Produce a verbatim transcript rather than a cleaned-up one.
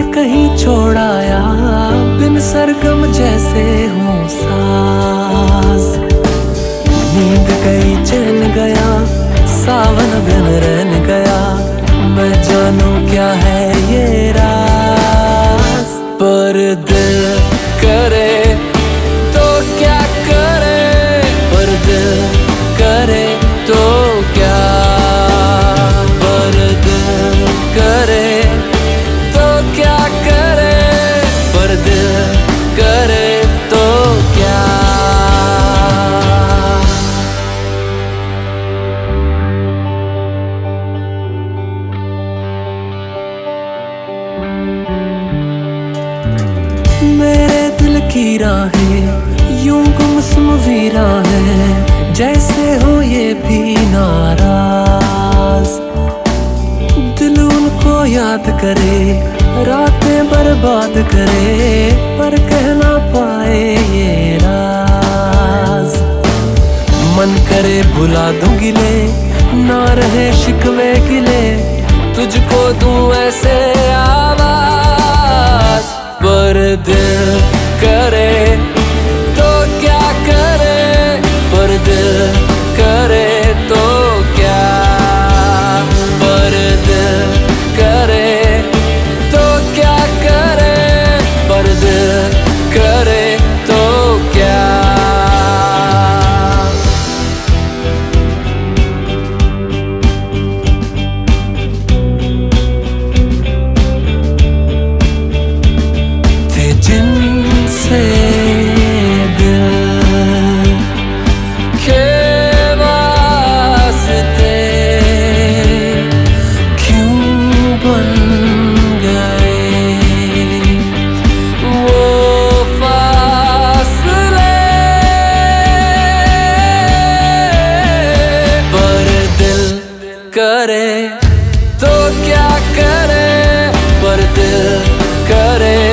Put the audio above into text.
कहीं छोड़ाया, बिन सरगम जैसे हूँ साज। नींद गई चैन गया, सावन बिन रहन गया, मैं जानू क्या है ये राज। पर दिल करे तो क्या करे, पर दिल करे तो क्या, पर दिल करे तो क्या करे, पर दिल करे तो क्या। मेरे दिल की राहें यूं गुमसुम वीरा है, जैसे हो ये भी नाराज। दिल उनको याद करे, रातें बर्बाद करे, पर कह ना पाए ये राज। मन करे भुला दूं गिले, ना रहे शिकवे गिले, तुझको दूं ऐसे आवाज। पर दिल करे तो क्या करे, पर दिल करे तो क्या, पर दिल करे तो क्या करे, पर दिल करे तो क्या। जिनसे दिल के वास्ते क्यों बन गए वो फासले। पर दिल करे तो क्या करे, पर दिल करे